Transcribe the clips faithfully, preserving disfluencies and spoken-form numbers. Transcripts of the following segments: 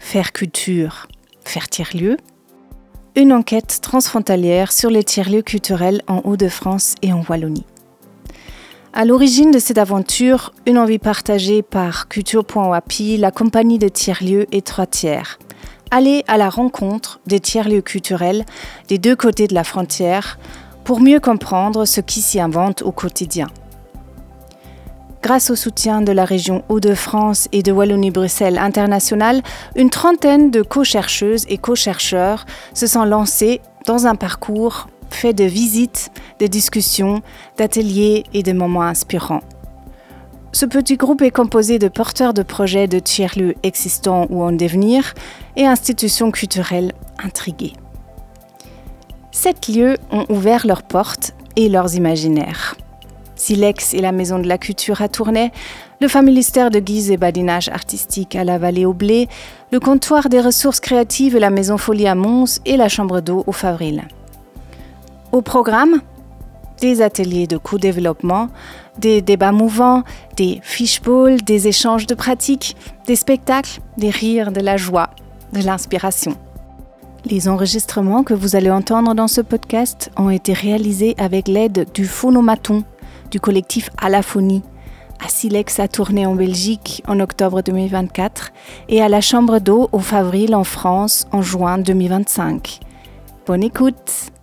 Faire culture, faire tiers-lieu. Une enquête transfrontalière sur les tiers-lieux culturels en Hauts-de-France et en Wallonie. À l'origine de cette aventure, une envie partagée par Culture point wapi, la compagnie de tiers-lieux et trois tiers. Aller à la rencontre des tiers-lieux culturels des deux côtés de la frontière pour mieux comprendre ce qui s'y invente au quotidien. Grâce au soutien de la région Hauts-de-France et de Wallonie-Bruxelles International, une trentaine de co-chercheuses et co-chercheurs se sont lancés dans un parcours fait de visites, de discussions, d'ateliers et de moments inspirants. Ce petit groupe est composé de porteurs de projets de tiers-lieux existants ou en devenir et institutions culturelles intriguées. Sept lieux ont ouvert leurs portes et leurs imaginaires. Silex et la Maison de la Culture à Tournai, le Familistère de guise et badinage artistique à la Vallée-au-Blé, le comptoir des ressources créatives et la Maison Folie à Mons et la Chambre d'eau au Favril. Au programme, des ateliers de co-développement, des débats mouvants, des fishbowls, des échanges de pratiques, des spectacles, des rires, de la joie, de l'inspiration. Les enregistrements que vous allez entendre dans ce podcast ont été réalisés avec l'aide du Phonomaton, du collectif Alaphonie, à Silex à Tournai en Belgique en octobre deux mille vingt-quatre et à la Chambre d'eau au Favril en France en juin deux mille vingt-cinq. Bonne écoute!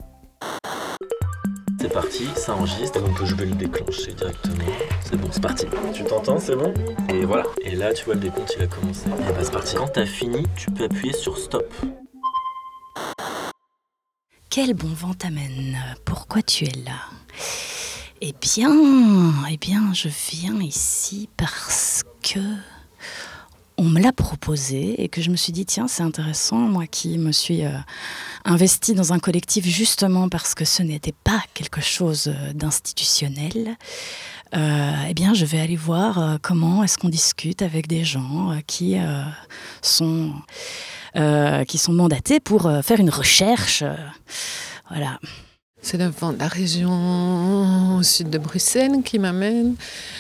C'est parti, ça enregistre, donc je vais le déclencher directement. C'est bon, c'est parti. Tu t'entends, c'est bon? Et voilà. Et là, tu vois, le décompte, il a commencé. Et bah, c'est parti. Quand t'as fini, tu peux appuyer sur stop. Quel bon vent t'amène? Pourquoi tu es là? Eh bien, eh bien, je viens ici parce que on me l'a proposé et que je me suis dit, tiens, c'est intéressant, moi qui me suis euh, investie dans un collectif justement parce que ce n'était pas quelque chose d'institutionnel, euh, eh bien, je vais aller voir euh, comment est-ce qu'on discute avec des gens euh, qui, euh, sont, euh, qui sont mandatés pour euh, faire une recherche. Euh, voilà. C'est le vent de la région au sud de Bruxelles qui m'amène.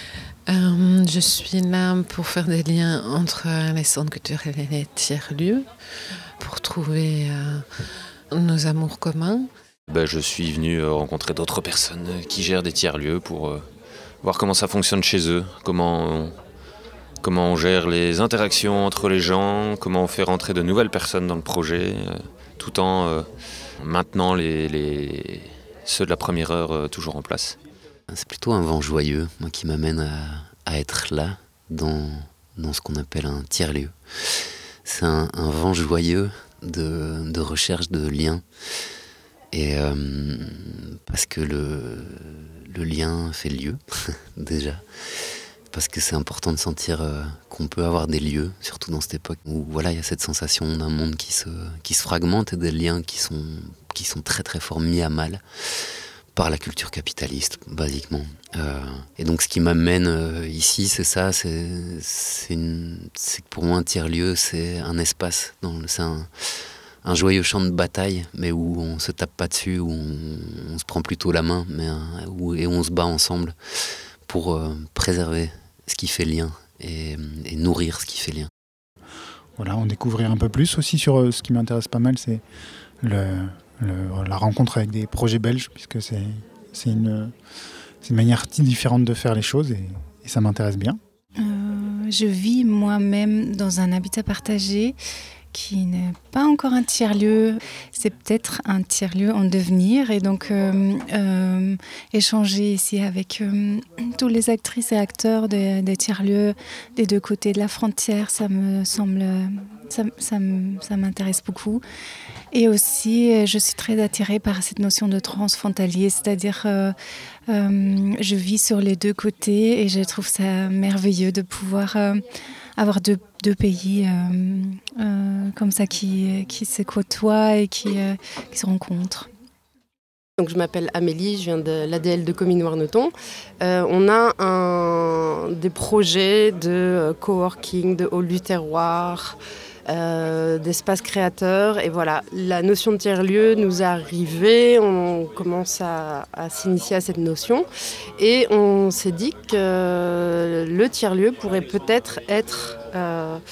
Euh, je suis là pour faire des liens entre les centres culturels et les tiers-lieux, pour trouver euh, nos amours communs. Ben, je suis venu rencontrer d'autres personnes qui gèrent des tiers-lieux pour euh, voir comment ça fonctionne chez eux, comment on, comment on gère les interactions entre les gens, comment on fait rentrer de nouvelles personnes dans le projet, euh, tout en euh, maintenant les, les, ceux de la première heure euh, toujours en place. C'est plutôt un vent joyeux, moi, qui m'amène à, à être là, dans, dans ce qu'on appelle un tiers-lieu. C'est un, un vent joyeux de, de recherche de liens. Et euh, parce que le, le lien fait lieu, déjà. Parce que c'est important de sentir euh, qu'on peut avoir des lieux, surtout dans cette époque où voilà, il y a cette sensation d'un monde qui se, qui se fragmente et des liens qui sont, qui sont très très fort mis à mal par la culture capitaliste, basiquement. Euh, et donc ce qui m'amène euh, ici, c'est ça, c'est, c'est, une, c'est que pour moi un tiers-lieu, c'est un espace, dans le, c'est un, un joyeux champ de bataille, mais où on se tape pas dessus, où on, on se prend plutôt la main, mais un, où, et on se bat ensemble pour euh, préserver ce qui fait lien et, et nourrir ce qui fait lien. Voilà, on découvrait un peu plus aussi sur euh, ce qui m'intéresse pas mal, c'est le... Le, la rencontre avec des projets belges, puisque c'est, c'est, une, c'est une manière différente de faire les choses et, et ça m'intéresse bien. Euh, je vis moi-même dans un habitat partagé qui n'est pas encore un tiers-lieu, c'est peut-être un tiers-lieu en devenir. Et donc, euh, euh, échanger ici avec euh, tous les actrices et acteurs des, des tiers-lieux des deux côtés de la frontière, ça me semble, ça, ça, ça m'intéresse beaucoup. Et aussi, je suis très attirée par cette notion de transfrontalier, c'est-à-dire euh, euh, je vis sur les deux côtés et je trouve ça merveilleux de pouvoir euh, avoir deux, deux pays euh, euh, comme ça qui, qui se côtoient et qui, euh, qui se rencontrent. Donc, je m'appelle Amélie, je viens de l'A D L de Comines-Warneton. Euh, on a un, des projets de coworking, de hall du terroir, Euh, d'espace créateur, et voilà, la notion de tiers-lieu nous est arrivée, on commence à, à s'initier à cette notion et on s'est dit que le tiers-lieu pourrait peut-être être euh,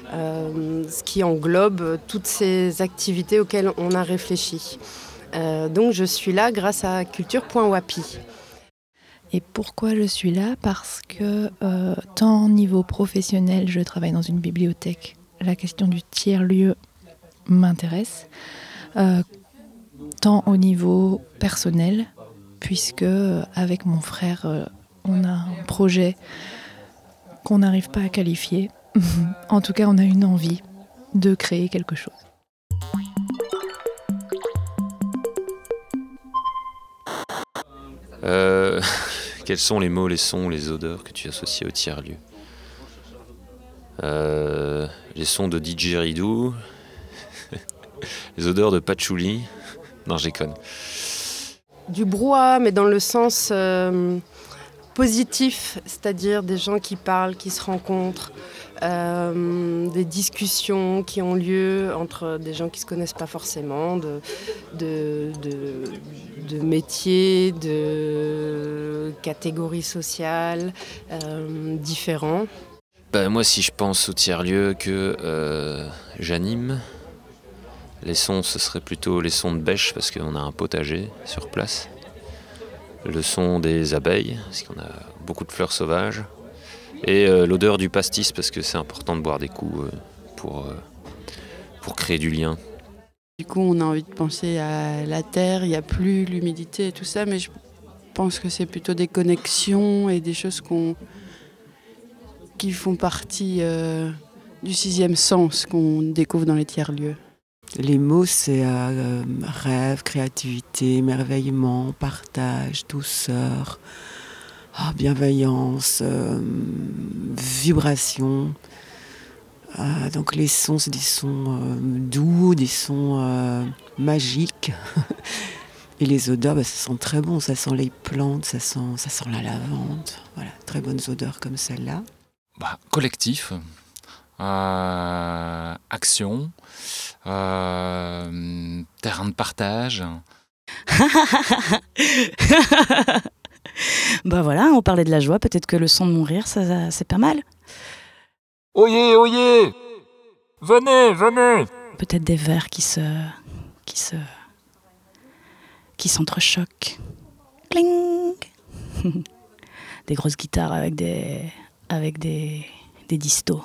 euh, ce qui englobe toutes ces activités auxquelles on a réfléchi. Euh, donc je suis là grâce à culture point wapi. Et pourquoi je suis là ? Parce que euh, tant au niveau professionnel, je travaille dans une bibliothèque, la question du tiers-lieu m'intéresse, euh, tant au niveau personnel, puisque euh, avec mon frère, euh, on a un projet qu'on n'arrive pas à qualifier. En tout cas, on a une envie de créer quelque chose. Euh, quels sont les mots, les sons, les odeurs que tu associes au tiers-lieu ? euh, Les sons de didgeridoo, les odeurs de patchouli. Non, je déconne. Du brouhaha, mais dans le sens euh, positif, c'est-à-dire des gens qui parlent, qui se rencontrent, euh, des discussions qui ont lieu entre des gens qui ne se connaissent pas forcément, de, de, de, de métiers, de catégories sociales euh, différents. Bah, moi, si je pense au tiers-lieu que euh, j'anime, les sons, ce serait plutôt les sons de bêche, parce qu'on a un potager sur place. Le son des abeilles, parce qu'on a beaucoup de fleurs sauvages. Et euh, l'odeur du pastis, parce que c'est important de boire des coups euh, pour, euh, pour créer du lien. Du coup, on a envie de penser à la terre, il n'y a plus l'humidité et tout ça, mais je pense que c'est plutôt des connexions et des choses qu'on, qui font partie euh, du sixième sens qu'on découvre dans les tiers-lieux. Les mots, c'est euh, rêve, créativité, émerveillement, partage, douceur, oh, bienveillance, euh, vibration. Euh, donc les sons, c'est des sons euh, doux, des sons euh, magiques. Et les odeurs, bah, ça sent très bon. Ça sent les plantes, ça sent, ça sent la lavande. Voilà, très bonnes odeurs comme celle-là. Bah, collectif, euh, action, euh, terrain de partage. Bah voilà, on parlait de la joie, peut-être que le son de mon rire, ça, ça, c'est pas mal. Oyez, oyez, venez, venez. Peut-être des verres qui se, qui se, qui s'entrechoquent. Cling. Des grosses guitares avec des, avec des, des distos.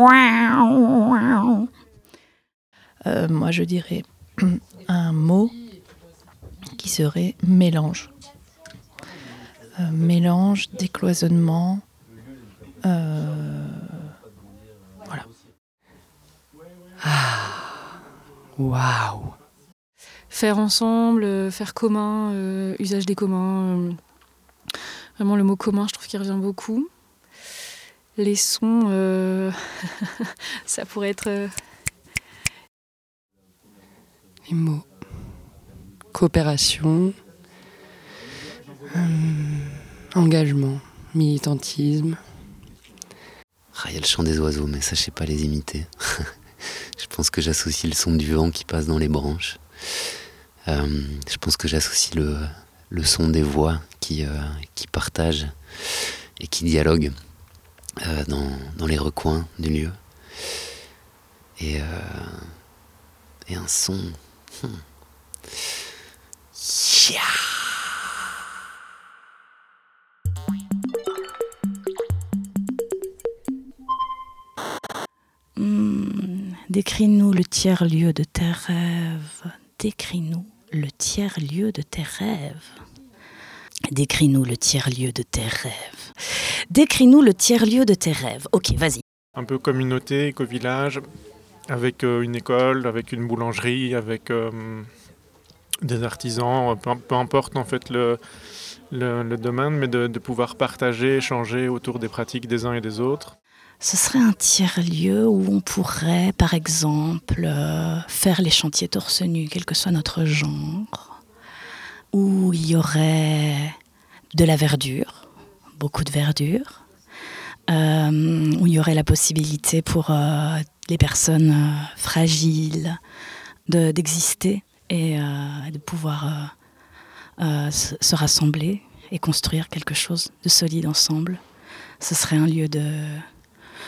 Euh, moi, je dirais un mot qui serait mélange. Euh, mélange, décloisonnement. Euh, voilà. Ah, waouh. Faire ensemble, faire commun, euh, usage des communs. Euh, vraiment, le mot commun, je trouve qu'il revient beaucoup. Les sons, euh, ça pourrait être... Euh... Les mots. Coopération. Euh, engagement. Militantisme. Ah, il y a le chant des oiseaux, mais ça, je sais pas les imiter. Je pense que j'associe le son du vent qui passe dans les branches. Euh, je pense que j'associe le, le son des voix qui, euh, qui partagent et qui dialoguent euh, dans, dans les recoins du lieu. Et, euh, et un son... Hmm. Yeah. Mmh, décris-nous le tiers-lieu de tes rêves. Décris-nous le tiers-lieu de tes rêves. Décris-nous le tiers-lieu de tes rêves. Décris-nous le tiers-lieu de tes rêves. Ok, vas-y. Un peu communauté, éco-village, avec euh, une école, avec une boulangerie, avec euh, des artisans, peu, peu importe en fait le, le, le domaine, mais de, de pouvoir partager, échanger autour des pratiques des uns et des autres. Ce serait un tiers-lieu où on pourrait, par exemple, euh, faire les chantiers torse nu, quel que soit notre genre, où il y aurait de la verdure, beaucoup de verdure, euh, où il y aurait la possibilité pour euh, les personnes euh, fragiles de, d'exister et euh, de pouvoir euh, euh, se, se rassembler et construire quelque chose de solide ensemble. Ce serait un lieu de...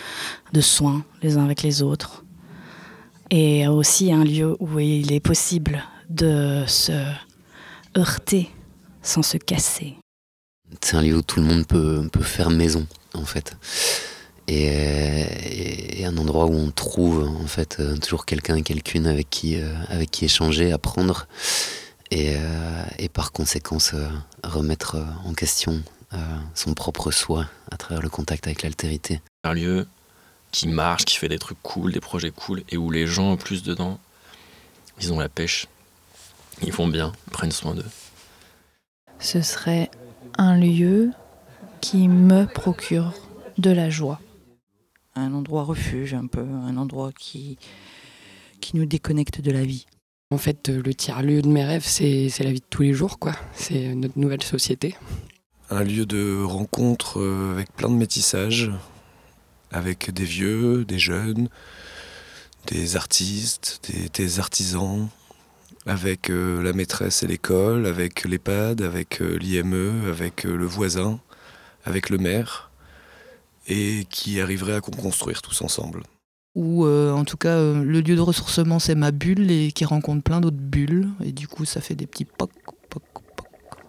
de soins les uns avec les autres. Et aussi un lieu où il est possible de se heurter sans se casser. C'est un lieu où tout le monde peut, peut faire maison, en fait. Et, et, et un endroit où on trouve, en fait, toujours quelqu'un et quelqu'une avec qui, euh, avec qui échanger, apprendre. Et, euh, et par conséquence, euh, remettre en question euh, son propre soi à travers le contact avec l'altérité. Un lieu qui marche, qui fait des trucs cool, des projets cool, et où les gens, en plus dedans, ils ont la pêche, ils vont bien, ils prennent soin d'eux. Ce serait un lieu qui me procure de la joie. Un endroit refuge, un peu, un endroit qui, qui nous déconnecte de la vie. En fait, le tiers-lieu de mes rêves, c'est, c'est la vie de tous les jours, quoi. C'est notre nouvelle société. Un lieu de rencontre avec plein de métissage, avec des vieux, des jeunes, des artistes, des, des artisans, avec euh, la maîtresse et l'école, avec l'EHPAD, avec euh, l'I M E, avec euh, le voisin, avec le maire, et qui arriverait à construire tous ensemble. Ou euh, en tout cas, euh, le lieu de ressourcement, c'est ma bulle et qui rencontre plein d'autres bulles. Et du coup, ça fait des petits poc, poc, poc.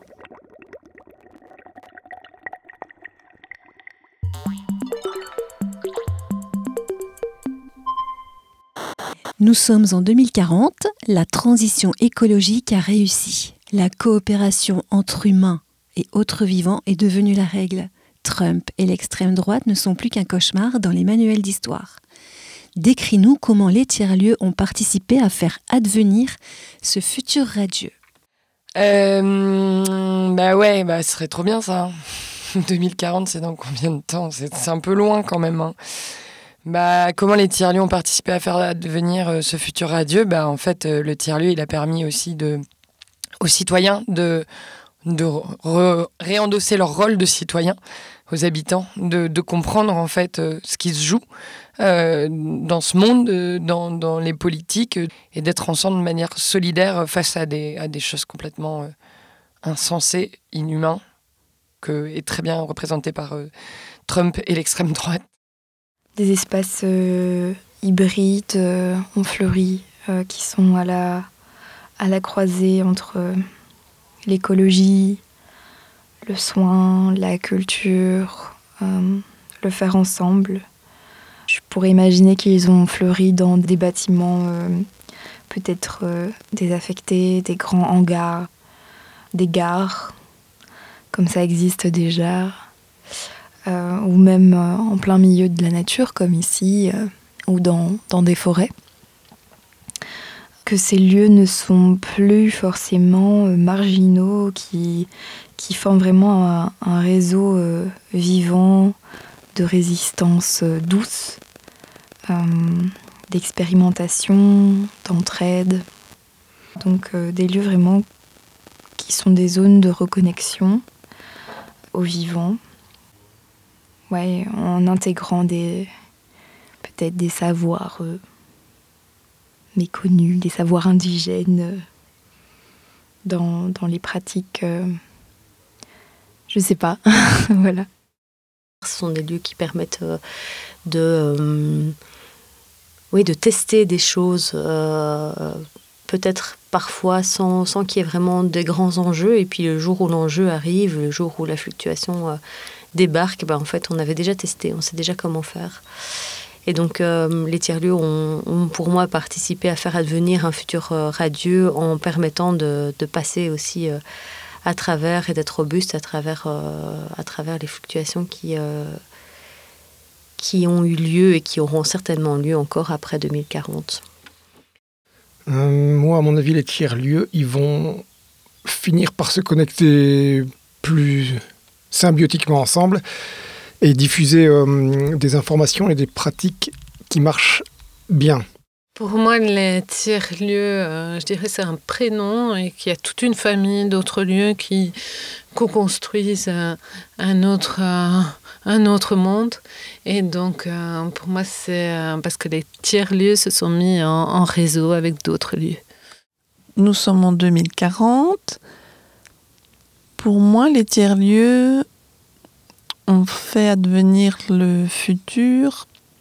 Nous sommes en deux mille quarante, la transition écologique a réussi. La coopération entre humains et autres vivants est devenue la règle. Trump et l'extrême droite ne sont plus qu'un cauchemar dans les manuels d'histoire. Décris-nous comment les tiers-lieux ont participé à faire advenir ce futur radieux. Euh, bah ouais, bah ce serait trop bien ça. deux mille quarante, c'est dans combien de temps ? c'est, c'est un peu loin quand même. Hein. Bah, comment les tiers-lieux ont participé à faire advenir euh, ce futur radieux ? Bah, en fait, euh, le tiers-lieu, il a permis aussi de, aux citoyens de, de re, réendosser leur rôle de citoyen, aux habitants, de, de comprendre en fait euh, ce qui se joue euh, dans ce monde, euh, dans, dans les politiques, euh, et d'être ensemble de manière solidaire face à des, à des choses complètement euh, insensées, inhumaines, que, et très bien représentées par euh, Trump et l'extrême droite. Des espaces euh, hybrides euh, ont fleuri, euh, qui sont à la, à la croisée entre euh, l'écologie, le soin, la culture, euh, le faire ensemble. Je pourrais imaginer qu'ils ont fleuri dans des bâtiments euh, peut-être euh, désaffectés, des grands hangars, des gares, comme ça existe déjà, euh, ou même euh, en plein milieu de la nature, comme ici, euh, ou dans, dans des forêts. Que ces lieux ne sont plus forcément euh, marginaux, qui, qui forment vraiment un, un réseau euh, vivant de résistance euh, douce, euh, d'expérimentation, d'entraide. Donc euh, des lieux vraiment qui sont des zones de reconnexion au vivant. Ouais, en intégrant des, peut-être des savoirs euh, méconnus, des savoirs indigènes euh, dans, dans les pratiques, euh, je sais pas, voilà. Ce sont des lieux qui permettent euh, de, euh, oui, de tester des choses, euh, peut-être parfois sans, sans qu'il y ait vraiment de grands enjeux. Et puis le jour où l'enjeu arrive, le jour où la fluctuation euh, débarque, ben, en fait, on avait déjà testé, on sait déjà comment faire. Et donc, euh, les tiers-lieux ont, ont, pour moi, participé à faire advenir un futur euh, radieux en permettant de, de passer aussi euh, à travers et d'être robuste à travers, euh, à travers les fluctuations qui, euh, qui ont eu lieu et qui auront certainement lieu encore après deux mille quarante. Euh, moi, à mon avis, les tiers-lieux, ils vont finir par se connecter plus symbiotiquement ensemble et diffuser euh, des informations et des pratiques qui marchent bien. Pour moi, les tiers-lieux, euh, je dirais c'est un prénom et qu'il y a toute une famille d'autres lieux qui co-construisent euh, un, autre, euh, un autre monde. Et donc, euh, pour moi, c'est euh, parce que les tiers-lieux se sont mis en, en réseau avec d'autres lieux. Nous sommes en deux mille quarante. Pour moi, les tiers-lieux ont fait advenir le futur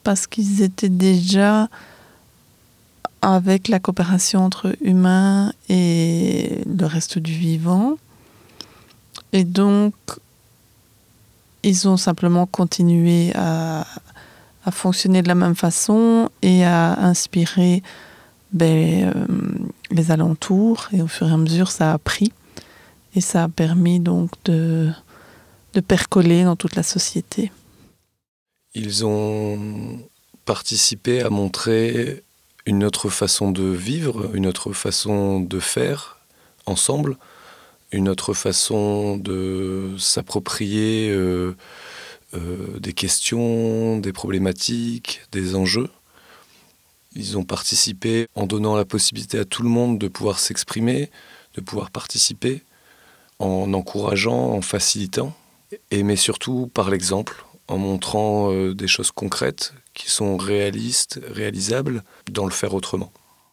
parce qu'ils étaient déjà avec la coopération entre humains et le reste du vivant. Et donc, ils ont simplement continué à, à fonctionner de la même façon et à inspirer ben, euh, les alentours. Et au fur et à mesure, ça a pris. Et ça a permis donc de, de percoler dans toute la société. Ils ont participé à montrer une autre façon de vivre, une autre façon de faire ensemble, une autre façon de s'approprier euh, euh, des questions, des problématiques, des enjeux. Ils ont participé en donnant la possibilité à tout le monde de pouvoir s'exprimer, de pouvoir participer, en encourageant, en facilitant, et, mais surtout par l'exemple, en montrant euh, des choses concrètes qui sont réalistes, réalisables, dans le faire autrement.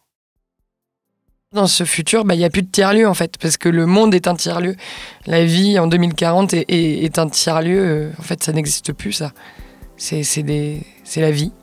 Dans ce futur, bah, y a plus de tiers-lieu en fait, parce que le monde est un tiers-lieu. La vie en deux mille quarante est, est, est un tiers-lieu. En fait, ça n'existe plus, ça. C'est, c'est, des, c'est la vie.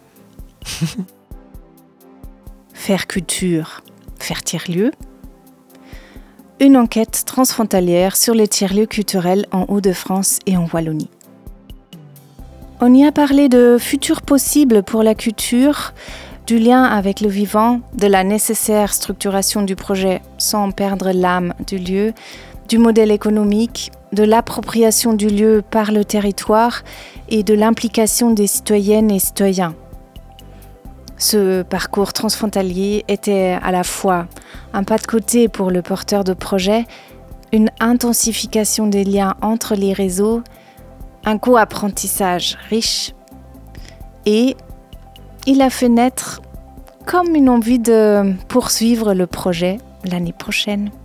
Faire culture, faire tiers-lieu. Une enquête transfrontalière sur les tiers-lieux culturels en Hauts-de-France et en Wallonie. On y a parlé de futurs possibles pour la culture, du lien avec le vivant, de la nécessaire structuration du projet sans perdre l'âme du lieu, du modèle économique, de l'appropriation du lieu par le territoire et de l'implication des citoyennes et citoyens. Ce parcours transfrontalier était à la fois un pas de côté pour le porteur de projet, une intensification des liens entre les réseaux, un co-apprentissage riche, et il a fait naître comme une envie de poursuivre le projet l'année prochaine.